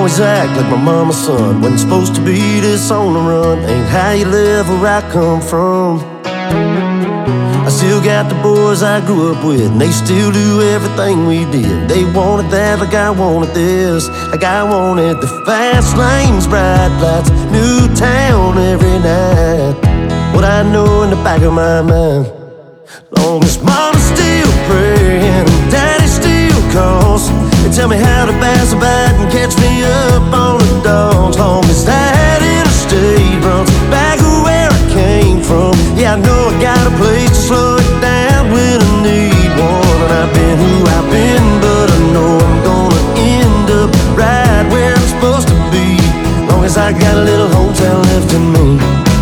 always act like my mama's son. Wasn't supposed to be this on the run. Ain't how you live where I come from. I still got the boys I grew up with, and they still do everything we did. They wanted that like I wanted this, like I wanted the fast lanes, bright lights, new town every night. What I know in the back of my mind, long as mama's still praying and daddy still calls and tell me how to pass a bite and catch me up on the dogs. Long as that interstate runs back where I came from, yeah, I know I got a place to slow it down when I need one. And I've been who I've been, but I know I'm gonna end up right where I'm supposed to be, long as I got a little hometown left in me.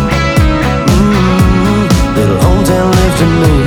Little hometown left in me.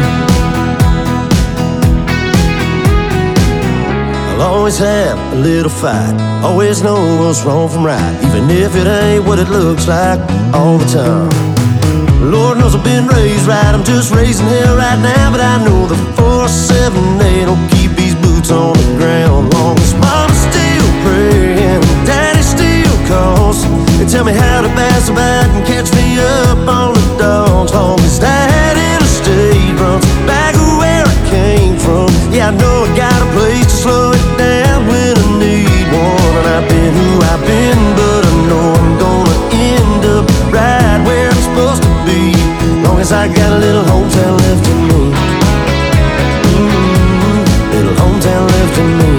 I'll always have a little fight, always know what's wrong from right, even if it ain't what it looks like all the time. Lord knows I've been raised right, I'm just raising hell right now, but I know the 478 don't keep these boots on the ground. Long as mama's still praying and daddy still calls and tell me how to pass a bite and catch me up on the dogs. Long as that interstate runs back where I came from, yeah, I know I got a place to slow it down when I need one. And I've been who I've been, but I know I'm gonna end up right where I'm supposed to be, long as I got a little hometown left in me. Little hometown left in me.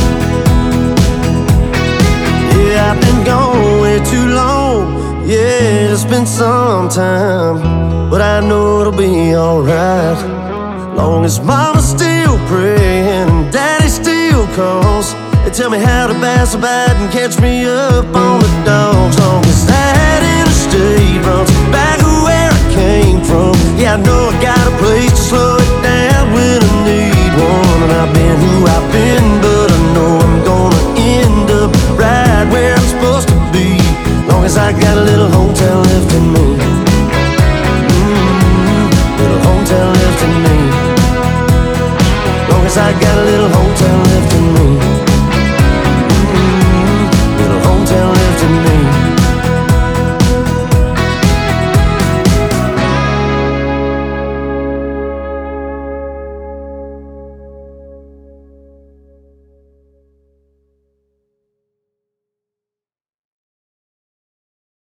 Yeah, I've been gone way too long, yeah, it's been some time, but I know it'll be alright, long as mama's still praying and daddy still calls and tell me how to pass a bite and catch me up on the dogs. Long as that interstate runs back